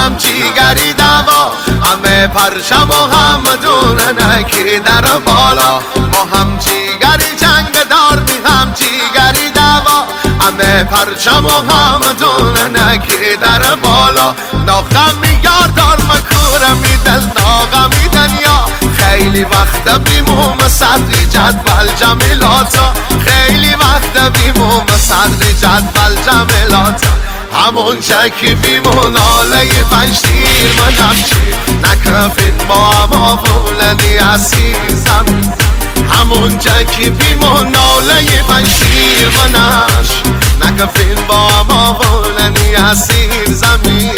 هم جیگری دوا، همه پرچم و همه دوننکی در بالا. با هم جیگری جنگ دار می هم جیگری دوا، همه پرچم و همه دوننکی در بالا. ناغمی یار دار مکوره میدل ناغمی دنیا، خیلی وقت بیموم صدری جدول جمیلاتا، خیلی وقت بیموم صدری جدول جمیلاتا. همون چکی بیمون آله پنجتیر منم چی نکرفین با هم آفولنی عزیزم. همون چکی بیمون آله پنجتیر منم نکرفین با هم آفولنی عزیزم.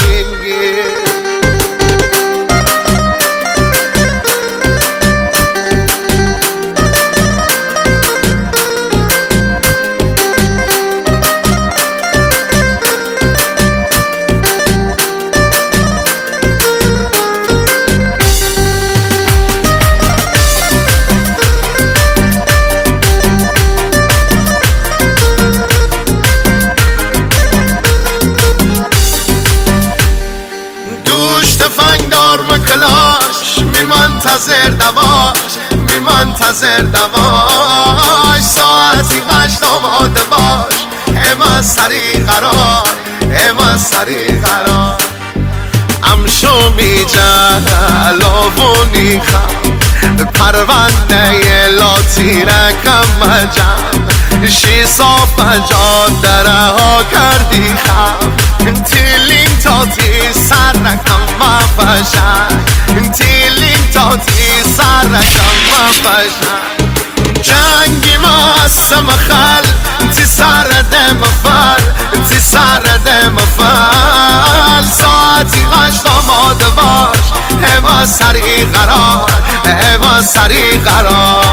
تفنگدار مکلاش میمنتظر دواش، میمنتظر دواش. ساعتی 8 آماده باش، اما سری قرار، اما سری قرار. امشو میجلوونی خم پرونده لاتیرکم مجم، شی صاف جادره ها کردی خم. تیلین تاتی سرکم مفشن، تیلین تاتی سرکم مفشن. جنگی ماسم خل تی سرد مفر، تی سرد مفر. ساعتی 8 آماده باش، اما سری قرار، اما سری قرار.